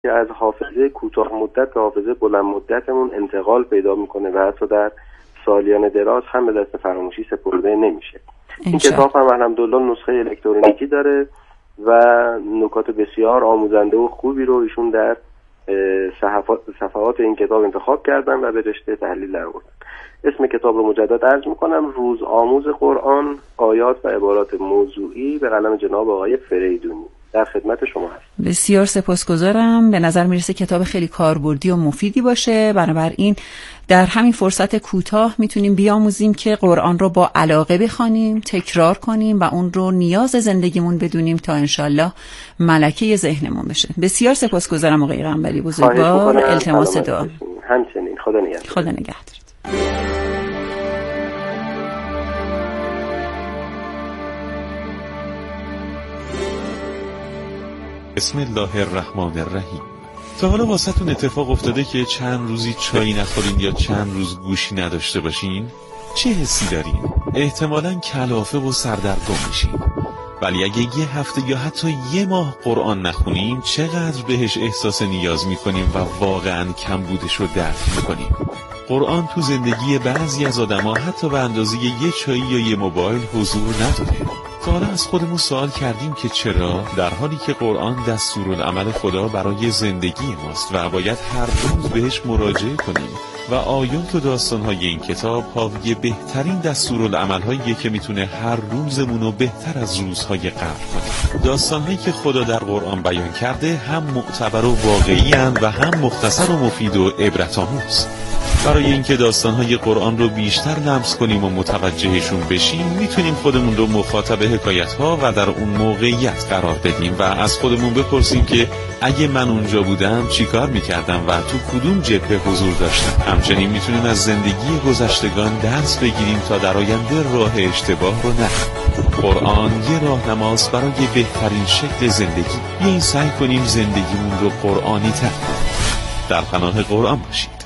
که از حافظه کوتاه مدت به حافظه بلند مدتمون انتقال پیدا میکنه و حتی در سالیان دراز هم به دست فراموشی سپرده نمیشه. این کتاب هم الحمدلله نسخه الکترونیکی داره و نکات بسیار آموزنده و خوبی رو ایشون در صفحات این کتاب انتخاب کردن و به رشته تحلیل در آوردن. اسم کتاب رو مجدد عرض میکنم: روز آموز قرآن، آیات و عبارات موضوعی، به قلم جناب آقای فریدونی. در خدمت شما هست. بسیار سپاسگزارم. به نظر میرسه کتاب خیلی کاربردی و مفیدی باشه. بنابراین در همین فرصت کوتاه میتونیم بیاموزیم که قرآن رو با علاقه بخوانیم، تکرار کنیم و اون رو نیاز زندگیمون بدونیم تا انشالله ملکه ذهنمون بشه. بسیار سپاسگزارم آقای قنبری بزرگوار. التماس دعا. همچنین. خدا نگهدار. خدا نگهدارت. بسم الله الرحمن الرحیم. تا حالا واسهتون اتفاق افتاده که چند روزی چایی نخورین یا چند روز گوشی نداشته باشین؟ چه حسی دارین؟ احتمالاً کلافه و سردرگم میشین. ولی اگه یه هفته یا حتی یه ماه قرآن نخونیم چقدر بهش احساس نیاز میکنیم و واقعاً کمبودش رو درک میکنیم. قرآن تو زندگی بعضی از آدما حتی به اندازه یه چایی یا یه موبایل حضور نداره. تا حالا از خودمون سوال کردیم که چرا، در حالی که قرآن دستورالعمل خدا برای زندگی ماست و باید هر روز بهش مراجعه کنیم و آیات و داستان‌های این کتاب حاوی بهترین دستورالعمل‌هایی که میتونه هر روزمون رو بهتر از روزهای قبل کنه. داستان‌هایی که خدا در قرآن بیان کرده هم معتبر و واقعی اند و هم مختصر و مفید و عبرت‌آموز. برای اینکه داستان‌های قرآن رو بیشتر لمس کنیم و متوجهشون بشیم میتونیم خودمون رو مخاطب حکایت‌ها و در اون موقعیت قرار بدیم و از خودمون بپرسیم که اگه من اونجا بودم چیکار میکردم و تو کدوم جبهه حضور داشتم. همچنین میتونیم از زندگی گذشتگان درس بگیریم تا در آینده راه اشتباه رو نریم. قرآن یه راهنماست برای بهترین شکل زندگی. بیاین سعی کنیم زندگیمون رو قرآنی تر کنیم. در پناه قرآن باشید.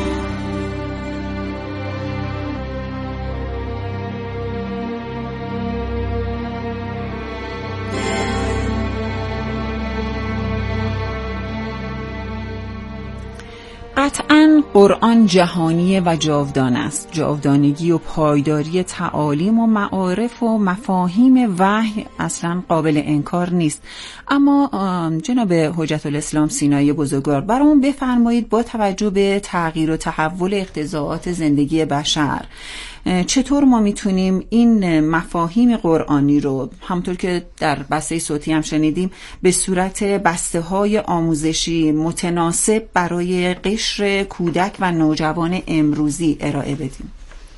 قطعاً قرآن جهانی و جاودان است. جاودانگی و پایداری تعالیم و معارف و مفاهیم وحی اصلاً قابل انکار نیست. اما جناب حجت الاسلام سینایی بزرگوار برامون بفرمایید با توجه به تغییر و تحول اقتضاعات زندگی بشر چطور ما میتونیم این مفاهیم قرآنی رو همونطور که در بسته صوتی هم شنیدیم به صورت بسته‌های آموزشی متناسب برای قشر کودک و نوجوان امروزی ارائه بدیم؟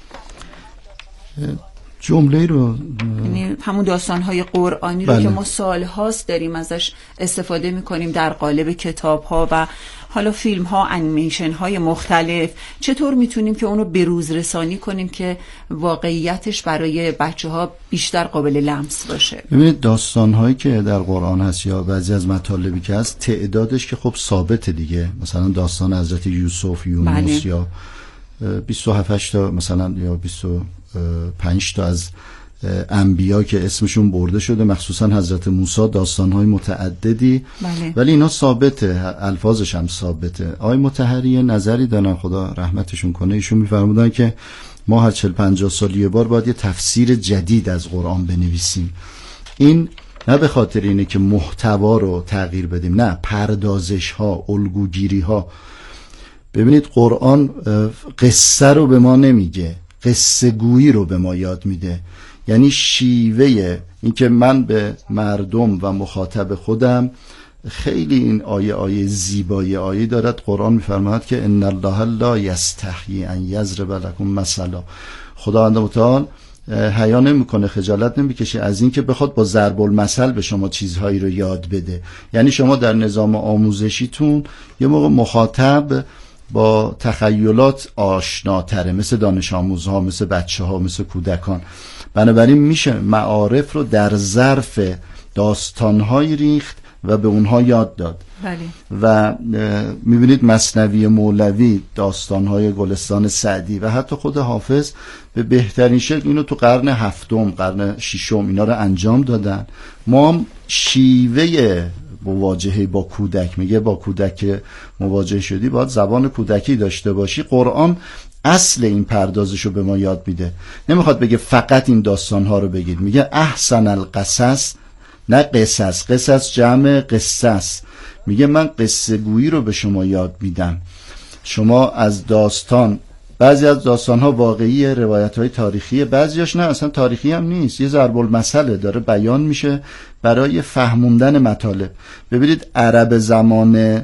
جمله رو یعنی همون داستان‌های قرآنی رو که ما سال‌هاست داریم ازش استفاده می‌کنیم در قالب کتاب‌ها و حالا فیلم‌ها، انیمیشن‌های مختلف، چطور میتونیم که اونو بروز رسانی کنیم که واقعیتش برای بچه‌ها بیشتر قابل لمس باشه؟ ببینید داستان‌هایی که در قرآن هست یا بعضی از مطالبی که هست تعدادش که خب ثابته دیگه، مثلا داستان حضرت یوسف، یونس یا 27 تا مثلا یا 25 تا از انبیا که اسمشون برده شده، مخصوصا حضرت موسی، داستان‌های متعددی. ولی اینا ثابته، الفاظش هم ثابته. آقای مطهری نظری دارن، خدا رحمتشون کنه، ایشون می‌فرمودن که ما هر 40-50 سال یه بار باید یه تفسیر جدید از قرآن بنویسیم. این نه به خاطر اینه که محتوا رو تغییر بدیم، نه، پردازش‌ها، الگوگیری‌ها. ببینید قرآن قصه رو به ما نمیگه، قصه گویی رو به ما یاد میده. یعنی شیوه این که من به مردم و مخاطب خودم، خیلی این آیه زیبایی آیه دارد. قرآن میفرماید که ان الله لا یستحیی ان یضرب لکم مثلا. خداوند متعال حیا نمیکنه، خجالت نمیکشه از این که بخواد با ضرب المثل به شما چیزهایی رو یاد بده. یعنی شما در نظام آموزشیتون یه موقع مخاطب با تخیلات آشناتره، مثل دانش آموزها، مثل بچه ها، مثل کودکان. بنابراین میشه معارف رو در ظرف داستان‌های ریخت و به اونها یاد داد. و میبینید مثنوی مولوی، داستان‌های گلستان سعدی و حتی خود حافظ به بهترین شکل اینو تو قرن 7م، قرن 6م اینا رو انجام دادن. ما هم شیوه مواجهه با کودک، میگه با کودک که مواجه شدی باید زبان کودکی داشته باشی. قرآن اصل این پردازشو به ما یاد میده، نمیخواد بگه فقط این داستانها رو بگید، میگه احسن القصص، نه قصص، قصص جمع قصص، میگه من قصه گویی رو به شما یاد میدم. شما از داستان، بعضی از داستانها واقعی، روایت‌های تاریخی، بعضیاش نه اصلا تاریخی هم نیست، یه ضرب المثل داره بیان میشه برای فهموندن مطالب. ببینید عرب زمان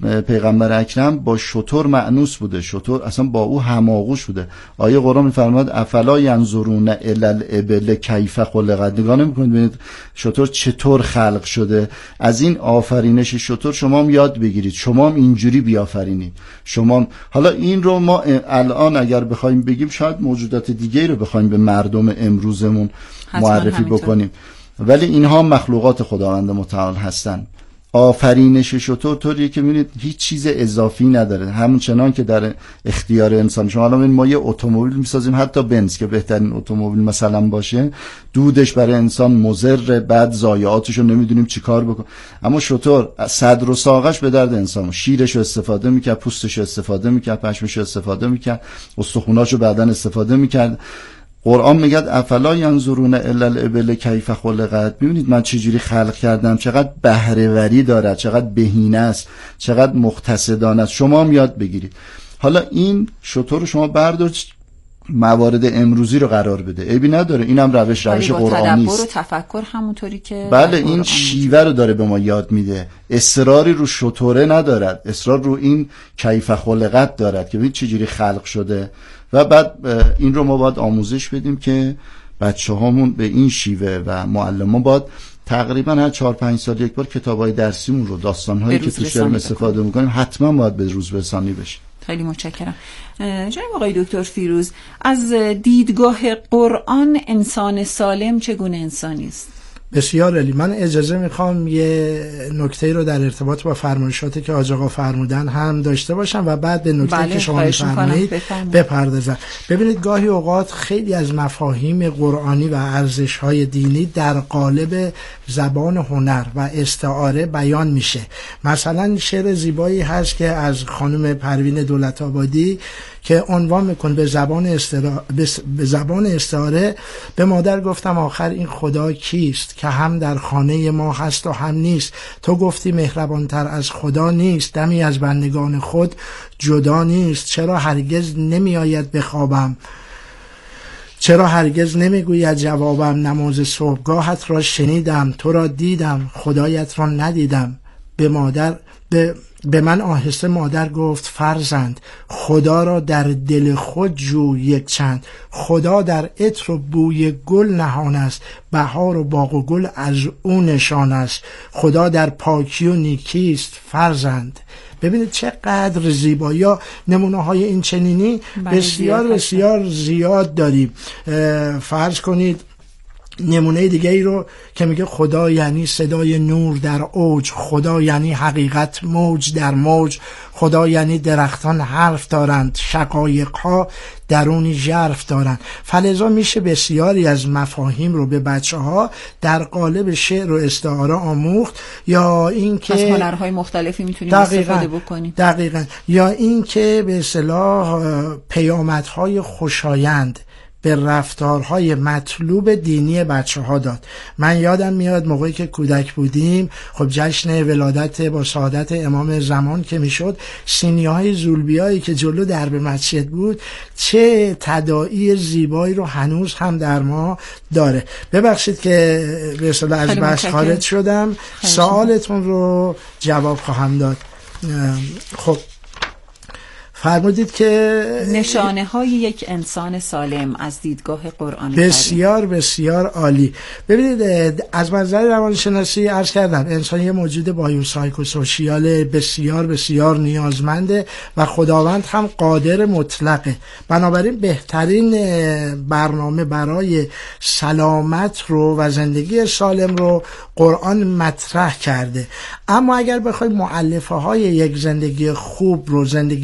پیغمبر اکرم با شتر مأنوس بوده، شتر اصلا با او هماغوش بوده. آیه قرآن می‌فرماد افلا ینظرون الی الابل کیف خلقت، نگاه نمی‌کنید ببینید شتر چطور خلق شده. از این آفرینش شتر شما هم یاد بگیرید، شما هم اینجوری بیافرینید. شما حالا این رو ما الان اگر بخوایم بگیم شاید موجودات دیگه‌ای رو بخوایم به مردم امروزمون معرفی بکنیم، ولی اینها مخلوقات خداوند متعال هستند. آفرینش شتر طوریه که میبینید هیچ چیز اضافی نداره، همون چنان که در اختیار انسان. شما الان ما یه اتومبیل میسازیم، حتی بنز که بهترین اتومبیل مثلا باشه، دودش برای انسان مضر، بعد ضایعاتشو نمیدونیم چیکار بکن. اما شتر صدر و ساقش به درد انسان، شیرشو استفاده میکرد، پوستشو استفاده میکرد، پشمشو استفاده میکرد، استخوناشو بعدن استفاده میکرد. قرآن میگه افلا ینظرون الی الابل کیف خلقت، ببینید من چجوری خلق کردم، چقدر بهره وری دارد، چقدر بهینه است، چقدر مقتصدانه است. شما هم یاد بگیرید. حالا این شتر رو شما بردار موارد امروزی رو قرار بده، عیبی نداره، اینم روش قرآنی است. تدبر و تفکر همونطوری که بله این شیوه رو داره به ما یاد میده. اصراری رو شتره ندارد، اصرار رو این کیف خلقت دارد که ببین چجوری خلق شده. و بعد این رو ما باید آموزش بدیم که بچه هامون به این شیوه و معلمان باید تقریبا هر 4-5 سال یک بار کتابای درسیمون رو، داستانهایی که توش داریم استفاده میکنیم حتما باید به روز برسانی بشه. خیلی متشکرم. جناب آقای دکتر فیروز، از دیدگاه قرآن انسان سالم چگونه انسانی است؟ بسیار عالی. من اجازه میخوام یه نکته رو در ارتباط با فرمایشاتی که حاج آقا فرمودن هم داشته باشم و بعد به نکته که شما میفرمایید بپردازم. ببینید گاهی اوقات خیلی از مفاهیم قرآنی و ارزش‌های دینی در قالب زبان هنر و استعاره بیان میشه. مثلا شعر زیبایی هست که از خانم پروین دولت‌آبادی که عنوان میکن به زبان استعاره: به مادر گفتم آخر این خدا کیست که هم در خانه ما هست و هم نیست. تو گفتی مهربانتر از خدا نیست، دمی از بندگان خود جدا نیست. چرا هرگز نمی آید بخوابم، چرا هرگز نمیگوید جوابم. نماز صبحگاهت را شنیدم، تو را دیدم، خدایت را ندیدم. به من آهسته مادر گفت فرزند، خدا را در دل خود جوی یک چند. خدا در عطر و بوی گل نهان است، بهار و باغ و گل از او نشان است. خدا در پاکی و نیکی است فرزند. ببینید چقدر زیبا. یا نمونه های این چنینی بسیار بسیار زیاد داریم. فرض کنید نمونه دیگه ای رو که میگه خدا یعنی صدای نور در اوج، خدا یعنی حقیقت موج در موج، خدا یعنی درختان حرف دارند، شقایق ها درونی ژرف دارند. فلذا میشه بسیاری از مفاهیم رو به بچه ها در قالب شعر و استعاره آموخت. یا این که از هنرهای مختلفی میتونیم استفاده بکنیم. دقیقاً. یا این که به اصطلاح پیامدهای خوشایند به رفتارهای مطلوب دینی بچه ها داد. من یادم میاد موقعی که کودک بودیم، خب جشن ولادت با سعادت امام زمان که میشد، سینی‌های زولبیایی که جلو درب مسجد بود چه تداعی زیبایی رو هنوز هم در ما داره. ببخشید که به اصطلاح از بحث خارج شدم، سوالتون رو جواب خواهم داد. خب فرمودید که نشانه های یک انسان سالم از دیدگاه قرآن بسیار بسیار عالی. ببینید از منظر روانشناسی عرض کردم انسان یه موجود بایوسایکوسوشیال بسیار بسیار نیازمنده و خداوند هم قادر مطلقه. بنابراین بهترین برنامه برای سلامت رو و زندگی سالم رو قرآن مطرح کرده. اما اگر بخوایم مؤلفه های یک زندگی خوب رو، زندگی سالم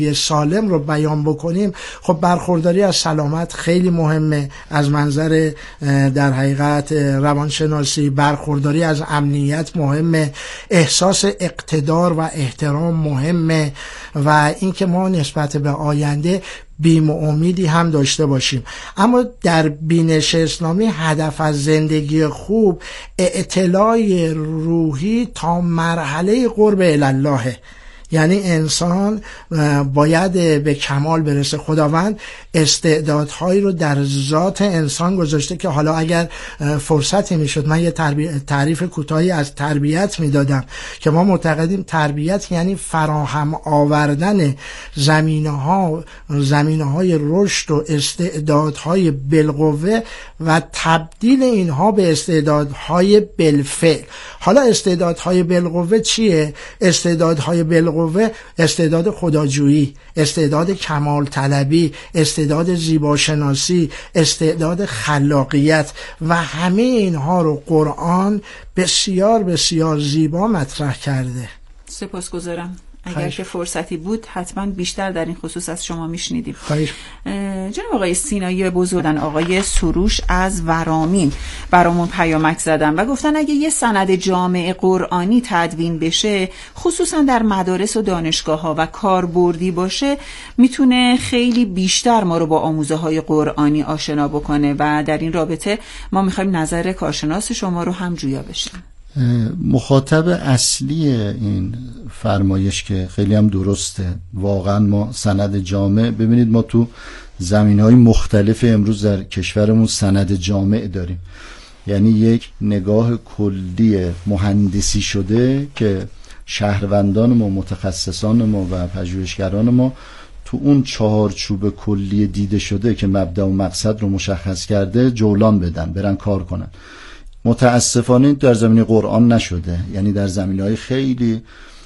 سالم رو بیان بکنیم، خب برخورداری از سلامت خیلی مهمه از منظر در حقیقت روانشناسی، برخورداری از امنیت مهمه، احساس اقتدار و احترام مهمه و اینکه ما نسبت به آینده بیم و امیدی هم داشته باشیم. اما در بینش اسلامی هدف از زندگی خوب اعتلاء روحی تا مرحله قرب الله، یعنی انسان باید به کمال برسه. خداوند استعدادهایی رو در ذات انسان گذاشته که حالا اگر فرصتی میشد من یه تعریف کوتاهی از تربیت میدادم که ما معتقدیم تربیت یعنی فراهم آوردن زمینه‌های رشد و استعدادهای بالقوه و تبدیل اینها به استعدادهای بالفعل. حالا استعدادهای بالقوه چیه؟ استعدادهای بالقوه استعداد خداجویی، استعداد کمال طلبی، استعداد زیباشناسی، استعداد خلاقیت و همه اینها رو قرآن بسیار بسیار زیبا مطرح کرده. سپاسگزارم. اگر که فرصتی بود حتما بیشتر در این خصوص از شما میشنیدیم. جناب آقای سینایی بزرگن، آقای سروش از ورامین برامون پیامک زدن و گفتن اگه یه سند جامع قرآنی تدوین بشه، خصوصا در مدارس و دانشگاه ها و کاربردی باشه، میتونه خیلی بیشتر ما رو با آموزه های قرآنی آشنا بکنه و در این رابطه ما میخوایم نظر کارشناس شما رو هم جویا بشیم. مخاطب اصلی این فرمایش که خیلی هم درسته، واقعا ما سند جامع، ببینید ما تو زمینهای مختلف امروز در کشورمون سند جامع داریم، یعنی یک نگاه کلی مهندسی شده که شهروندان ما، متخصصان ما و پژوهشگران ما تو اون چهارچوب کلی دیده شده که مبدأ و مقصد رو مشخص کرده جولان بدن، برن کار کنن. متاسفانه در زمینه قرآن نشده، یعنی در زمینه‌های خیلی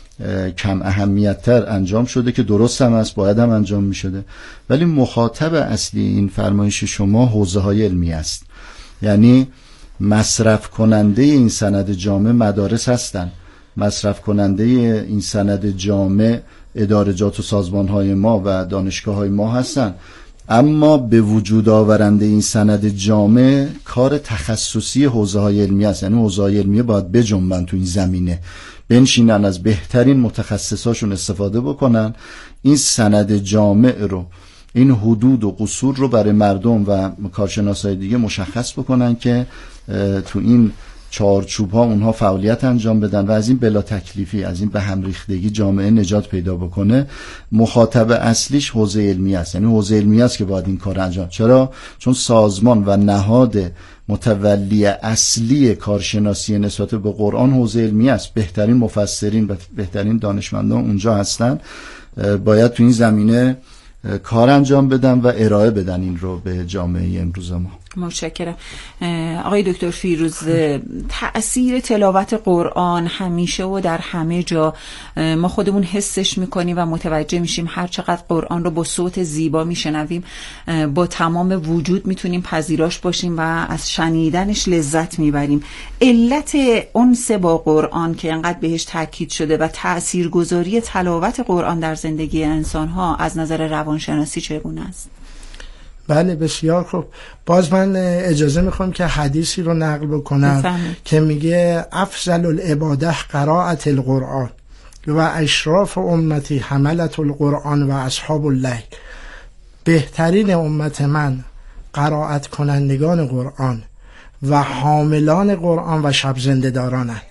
کم اهمیت‌تر انجام شده که درست هم است، باید هم انجام می‌شده، ولی مخاطب اصلی این فرمایش شما حوزه‌های علمی است. یعنی مصرف کننده این سند جامع مدارس هستن، مصرف کننده این سند جامع ادارجات و سازمان‌های ما و دانشگاه‌های ما هستن، اما به وجود آورنده این سند جامع کار تخصصی حوزه‌های علمی است. یعنی حوزه‌های علمی باید بجنبن تو این زمینه، بنشینن از بهترین متخصصاشون استفاده بکنن، این سند جامع رو، این حدود و قصور رو برای مردم و کارشناسای دیگه مشخص بکنن که تو این چارچوب ها اونها فعالیت انجام بدن و از این بلا تکلیفی، از این به هم ریختگی جامعه نجات پیدا بکنه. مخاطب اصلیش حوزه علمی است، یعنی حوزه علمی است که باید این کار انجام. چرا؟ چون سازمان و نهاد متولی اصلی کارشناسی نسبت به قرآن حوزه علمی است، بهترین مفسرین و بهترین دانشمندان اونجا هستن، باید تو این زمینه کار انجام بدن و ارائه بدن این رو به جامعه امروز ما. متشکرم. آقای دکتر فیروز، تأثیر تلاوت قرآن همیشه و در همه جا ما خودمون حسش میکنیم و متوجه میشیم. هر چقدر قرآن رو با صوت زیبا میشنویم با تمام وجود میتونیم پذیراش باشیم و از شنیدنش لذت میبریم. علت انس با قرآن که انقدر بهش تاکید شده و تأثیرگذاری تلاوت قرآن در زندگی انسانها از نظر روانشناسی چگونه است؟ بله بسیار خوب. باز من اجازه میخوام که حدیثی رو نقل بکنم که میگه افضل العباده قراءت القرآن و اشراف امتی حملت القرآن و اصحاب اللیل. بهترین امت من قرائت کنندگان قرآن و حاملان قرآن و شب زنده دارانند.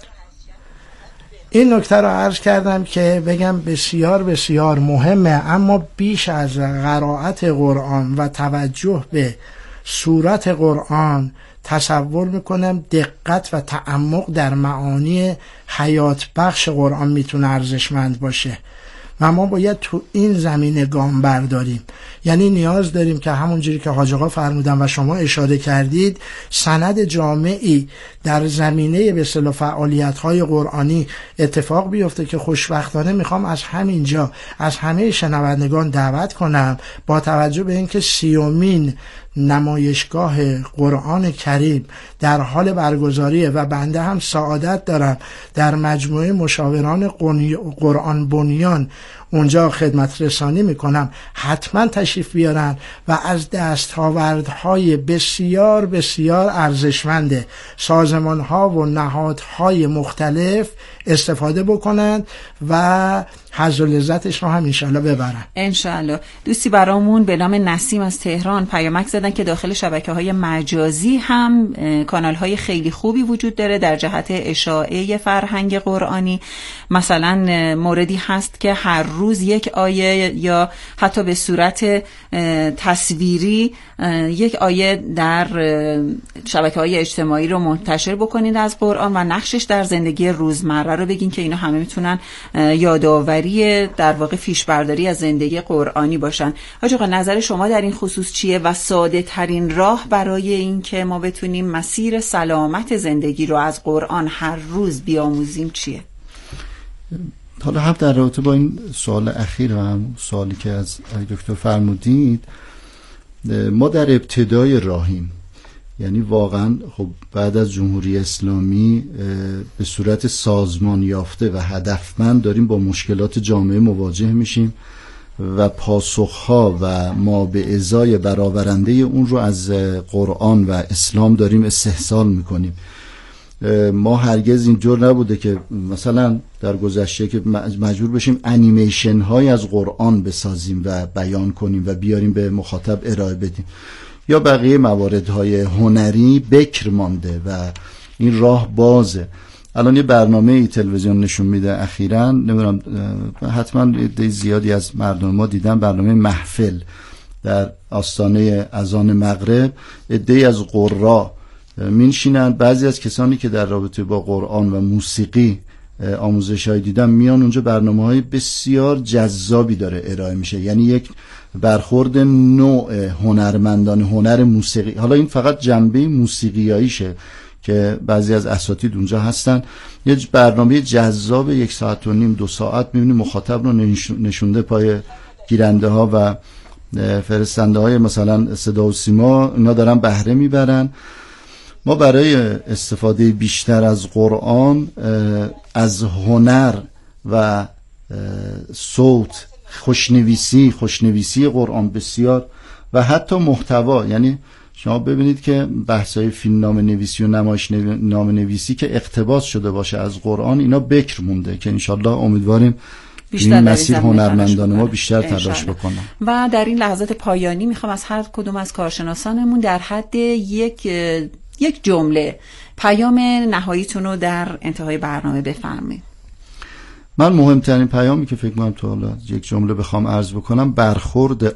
این نکته رو عرض کردم که بگم بسیار بسیار مهمه، اما بیش از قرائت قرآن و توجه به صورت قرآن تصور میکنم دقت و تعمق در معانی حیات بخش قرآن میتونه ارزشمند باشه و ما باید تو این زمینه گام برداریم. یعنی نیاز داریم که همونجوری که حاج آقا فرمودن و شما اشاره کردید، سند جامعی در زمینه به اصطلاح فعالیت‌های قرآنی اتفاق بیفته که خوشبختانه میخوام از همینجا از همه شنوندگان دعوت کنم با توجه به اینکه 30مین نمایشگاه قرآن کریم در حال برگزاریه و بنده هم سعادت دارم در مجموعه مشاوران قرآن بنیان اونجا خدمت رسانی میکنم، حتما تشریف بیارن و از دستاوردهای بسیار بسیار ارزشمند سازمان‌ها و نهادهای مختلف استفاده بکنند و حظ و لذتش رو هم انشالله ببرن. انشالله. دوستی برامون به نام نسیم از تهران پیامک زدن که داخل شبکه‌های مجازی هم کانال‌های خیلی خوبی وجود داره در جهت اشاعه فرهنگ قرآنی. مثلا موردی هست که هر روز یک آیه یا حتی به صورت تصویری یک آیه در شبکه‌های اجتماعی رو منتشر بکنید از قرآن و نقشش در زندگی روزمره رو بگین که اینا همه میتونن یادآوری در واقع فیشبرداری از زندگی قرآنی باشن. حاج آقا نظر شما در این خصوص چیه و ساده ترین راه برای این که ما بتونیم مسیر سلامت زندگی رو از قرآن هر روز بیاموزیم چیه؟ حالا هم در رابطه با این سوال اخیر و هم سوالی که از دکتر فرمودید، ما در ابتدای راهیم، یعنی واقعا خب بعد از جمهوری اسلامی به صورت سازمان یافته و هدفمند داریم با مشکلات جامعه مواجه میشیم و پاسخها و ما به ازای برآورنده اون رو از قرآن و اسلام داریم استحصال میکنیم. ما هرگز اینجور نبوده که مثلا در گذشته که مجبور بشیم انیمیشن های از قرآن بسازیم و بیان کنیم و بیاریم به مخاطب ارائه بدیم، یا بقیه مواردهای هنری بکر مانده و این راه بازه. الان یه برنامه تلویزیون نشون میده اخیراً، نمیدونم حتما عده زیادی از مردم ما دیدن، برنامه محفل در آستانه اذان مغرب عده‌ای از قرا میشینن، بعضی از کسانی که در رابطه با قرآن و موسیقی آموزش‌های دیدن میان اونجا، برنامه‌های بسیار جذابی داره ارائه میشه، یعنی یک برخورد نوع هنرمندان هنر موسیقی. حالا این فقط جنبه موسیقیاییشه که بعضی از اساتید اونجا هستن، یه برنامه جذاب 1 ساعت و نیم 2 ساعت میبینی مخاطب رو نشونده پای گیرنده ها و فرستنده های مثلا صدا و سیما، اینا دارن بهره میبرن. ما برای استفاده بیشتر از قرآن، از هنر و صوت، خوشنویسی قرآن بسیار و حتی محتوا، یعنی شما ببینید که بحثای فیلم نام نویسی و نمایش نام نویسی که اقتباس شده باشه از قرآن، اینا بکر مونده که انشالله امیدواریم این مسیر هنرمندان ما بیشتر تلاش بکنن. و در این لحظات پایانی میخوام از هر کدوم از کارشناسانمون در حد یک جمله پیام نهاییتون رو در انتهای برنامه بفرمایید. من مهمترین پیامی که فکر کنم تو حالا یک جمله بخوام عرض بکنم، برخورد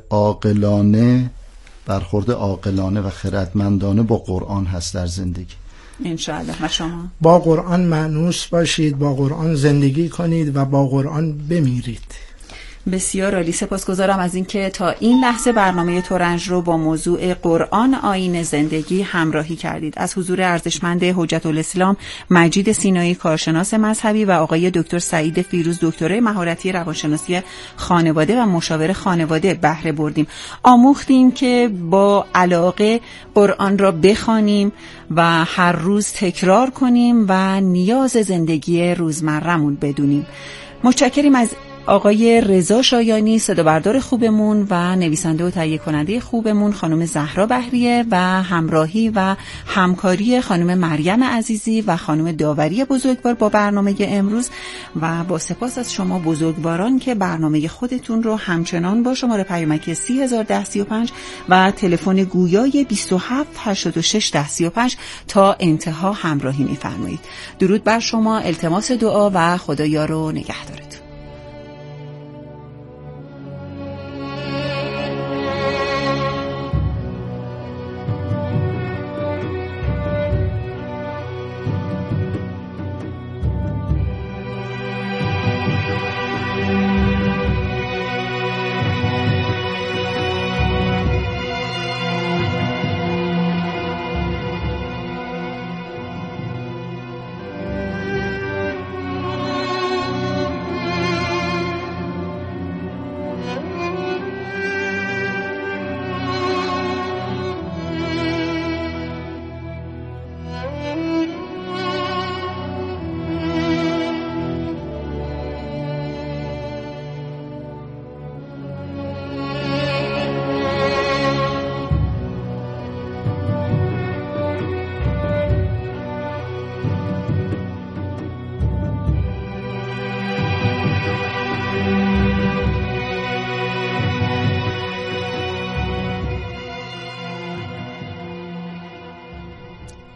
عاقلانه و خردمندانه با قرآن هست در زندگی. انشاءالله. و شما با قرآن مانوس باشید، با قرآن زندگی کنید و با قرآن بمیرید. بسیار عالی. سپاسگزارم از اینکه تا این لحظه برنامه ترنج رو با موضوع قرآن آیین زندگی همراهی کردید. از حضور ارزشمند حجت الاسلام مجید سینایی کارشناس مذهبی و آقای دکتر سعید فیروز دکترای مهارتی روانشناسی خانواده و مشاور خانواده بهره بردیم. آموختیم که با علاقه قرآن را بخوانیم و هر روز تکرار کنیم و نیاز زندگی روزمره‌مون بدونیم. متشکریم از آقای رضا شایانی صدابردار خوبمون و نویسنده و تهیه کننده خوبمون، خانم زهرا بهریه و همراهی و همکاری خانم مریم عزیزی و خانم داوری بزرگوار با برنامه امروز، و با سپاس از شما بزرگواران که برنامه خودتون رو همچنان با شماره پیامکی 301035 و تلفن گویای 27861035 تا انتها همراهی می‌فرمایید. درود بر شما، التماس دعا و خدایا رو نگهدارتون.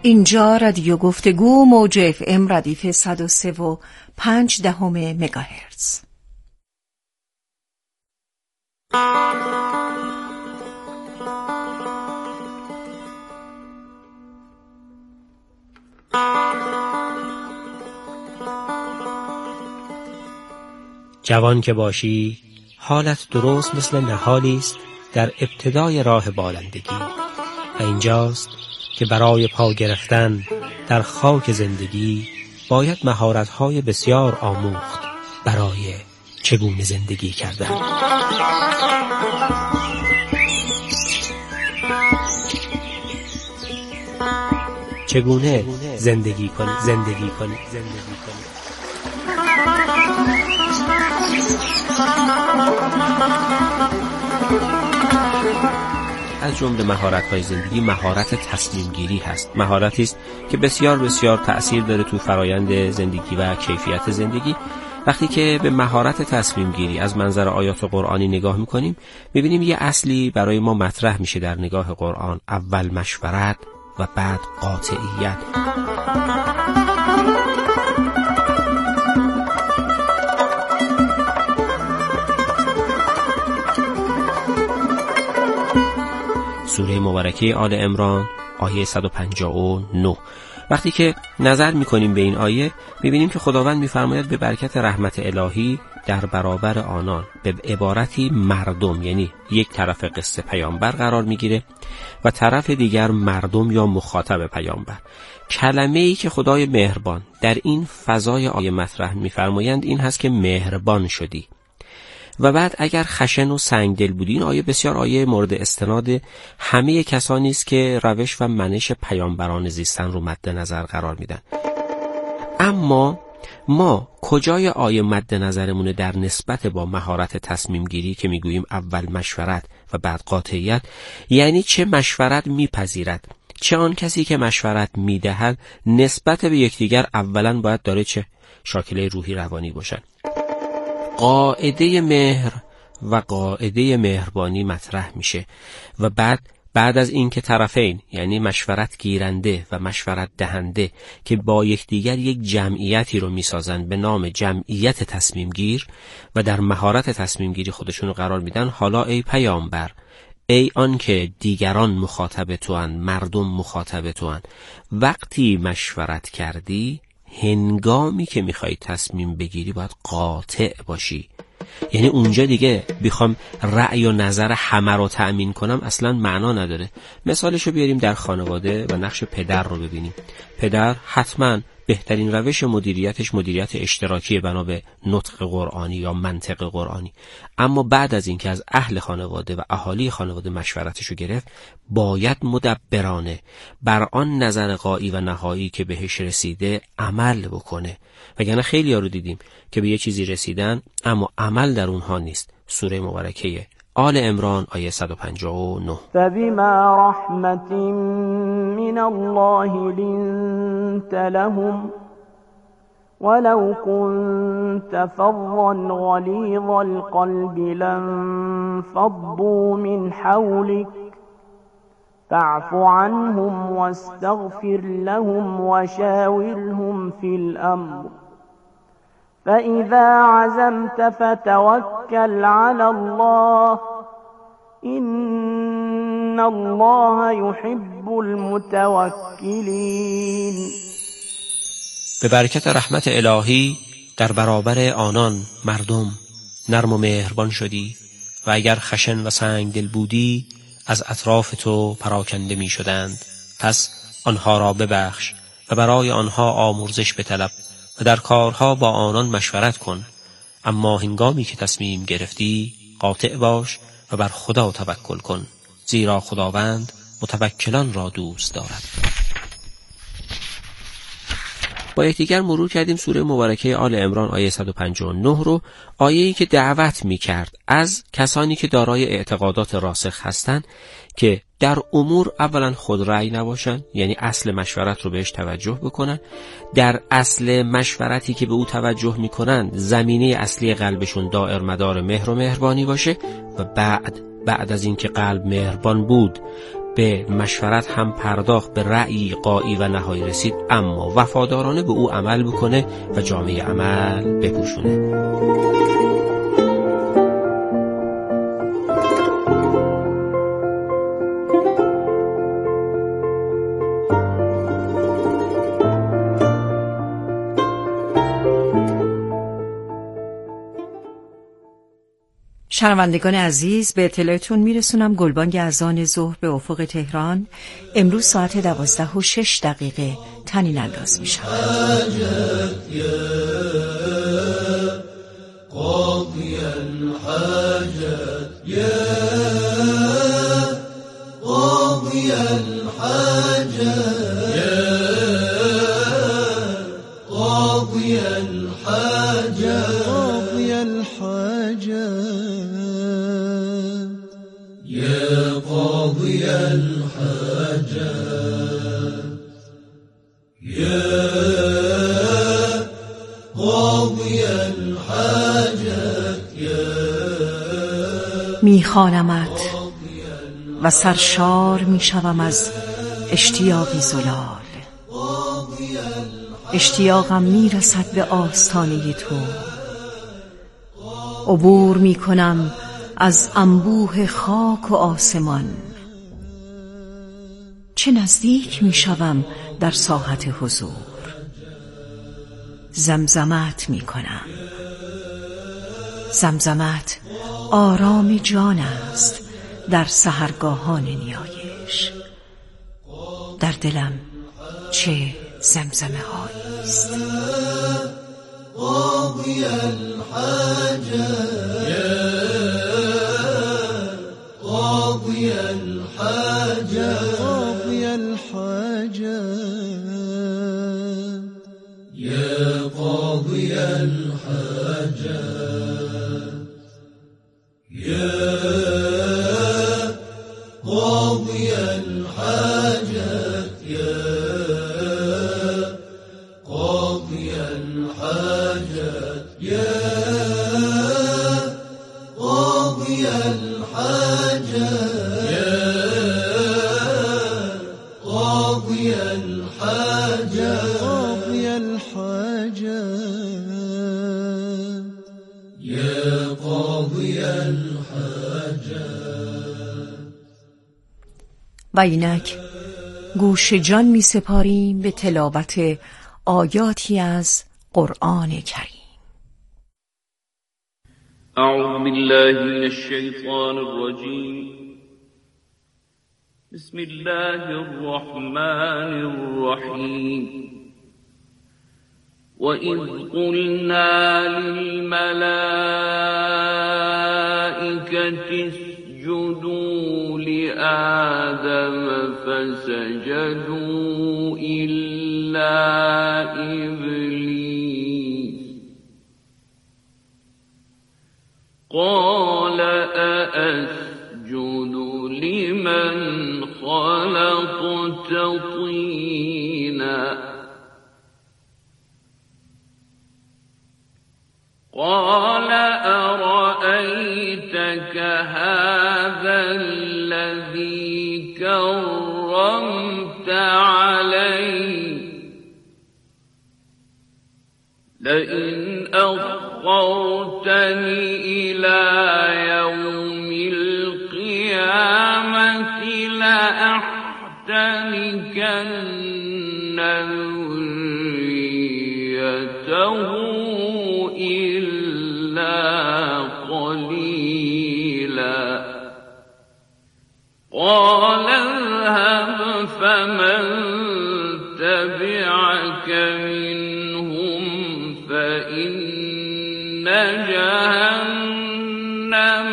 اینجا رادیو گفتگو موج FM ردیف 103.5 مگاهرتز. جوان که باشی حالت درست مثل نهالی است در ابتدای راه بالندگی و اینجاست که برای پا گرفتن در خاک زندگی باید مهارت‌های بسیار آموخت برای چگونه زندگی کردن. چگونه زندگی کنی. از جمله مهارت‌های زندگی مهارت تصمیم گیری هست. مهارتی است که بسیار بسیار تأثیر داره تو فرایند زندگی و کیفیت زندگی. وقتی که به مهارت تصمیم گیری از منظر آیات قرآنی نگاه می‌کنیم، می‌بینیم یه اصلی برای ما مطرح میشه در نگاه قرآن: اول مشورت و بعد قاطعیت. سوره مبارکه آل عمران آیه 159. وقتی که نظر میکنیم به این آیه، میبینیم که خداوند میفرماید به برکت رحمت الهی در برابر آنان به عبارتی مردم، یعنی یک طرف قصه پیامبر قرار میگیره و طرف دیگر مردم یا مخاطب پیامبر. کلمه‌ای که خدای مهربان در این فضای آیه مطرح میفرمایند این هست که مهربان شدی. و بعد اگر خشن و سنگدل بودی، این آیه بسیار آیه مورد استناد همه کسانی است که روش و منش پیامبران زیستن رو مد نظر قرار میدن. اما ما کجای آیه مد نظرمونه در نسبت با مهارت تصمیم گیری که میگوییم اول مشورت و بعد قاطعیت؟ یعنی چه مشورت میپذیرد، چه آن کسی که مشورت میدهد نسبت به یکدیگر اولا باید داره چه شاکله روحی روانی باشن. قاعده مهر و قاعده مهربانی مطرح میشه و بعد از این که طرفین، یعنی مشورت گیرنده و مشورت دهنده، که با یکدیگر یک جمعیتی رو میسازن به نام جمعیت تصمیم گیر و در مهارت تصمیم گیری خودشون رو قرار میدن، حالا ای پیامبر، ای آن که دیگران مخاطب توان، مردم مخاطب توان، وقتی مشورت کردی، هنگامی که میخوای تصمیم بگیری باید قاطع باشی. یعنی اونجا دیگه بخوام رأی و نظر همه رو تأمین کنم اصلا معنا نداره. مثالشو بیاریم در خانواده و نقش پدر رو ببینیم. پدر حتما بهترین روش مدیریتش مدیریت اشتراکی بنا به نطق قرآنی یا منطق قرآنی، اما بعد از اینکه از اهل خانواده و اهالی خانواده مشورتشو گرفت، باید مدبرانه بر آن نظر غایی و نهایی که بهش رسیده عمل بکنه. وگرنه خیلی ها رو دیدیم که به یه چیزی رسیدن اما عمل در اونها نیست. سوره مبارکه آل عمران آیه 159. فبما رحمت من الله لنت لهم ولو كنت فظا غلیظ القلب لانفضوا من حولك فاعف عنهم واستغفر لهم وشاورهم في الأمر فإذا عزمت فتوكل على الله إن الله يحب المتوكلين. به برکت رحمت الهی در برابر آنان مردم نرم و مهربان شدی و اگر خشن و سنگ دل بودی از اطراف تو پراکنده می شدند. پس آنها را ببخش و برای آنها آمرزش بطلب و در کارها با آنان مشورت کن، اما هنگامی که تصمیم گرفتی قاطع باش و بر خدا توکل کن، زیرا خداوند متوکلان را دوست دارد. با یکدیگر مرور کردیم سوره مبارکه آل عمران آیه 159 رو، آیه‌ای که دعوت می‌کرد از کسانی که دارای اعتقادات راسخ هستند که در امور اولا خود رأی نباشن، یعنی اصل مشورت رو بهش توجه بکنن، در اصل مشورتی که به او توجه میکنن زمینه اصلی قلبشون دائر مدار مهر و مهربانی باشه و بعد از اینکه قلب مهربان بود به مشورت هم پرداخت، به رأی قائی و نهایی رسید، اما وفادارانه به او عمل بکنه و جامعه عمل بپوشونه. شنوندگان عزیز، به اطلاعتون میرسونم گلبانگ اذان ظهر به افق تهران امروز ساعت 12:06 طنین انداز میشه. میخوانمت و سرشار میشوم از اشتیاقی زلال. اشتیاقم میرسد به آستانه تو. عبور میکنم از انبوه خاک و آسمان. چه نزدیک میشوم در ساحت حضور. زمزمت میکنم. زمزمت آرام جان است در سحرگاهان نیایش. در دلم چه زمزمه هایی است. قاضی الحاجة قاضی الحاجة قاضی الحاجة یا قاضی الحاجة يا قاضي الحاجات يا قاضي الحاجات يا قاضي الحاجات يا قاضي الحاجات قاضي الحاجات يا قاضي الحاجات. و اینک گوش جان می سپاریم به تلاوت آیاتی از قرآن کریم. اعوذ بالله من الشیطان الرجیم. بسم الله الرحمن الرحیم. وَإِذْ قُلْنَا لِلْمَلَائِكَةِ اسْجُدُوا لِآدَمَ فَسَجَدُوا إِلَّا إِبْلِيسَ قَالَ أَأَسْجُدُ لِمَنْ خَلَقْتَ طِينًا قال أرأيتك هذا الذي كرمت علي لئن أخرتني إلى يوم القيامة لأحتنكن ذريته قال اذهب فمن تبعك منهم فإن جهنم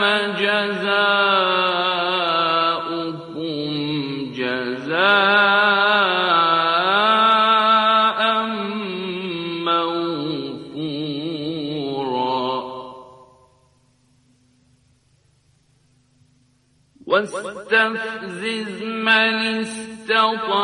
جزاؤكم جزاء موفورا واستفزز من استطاع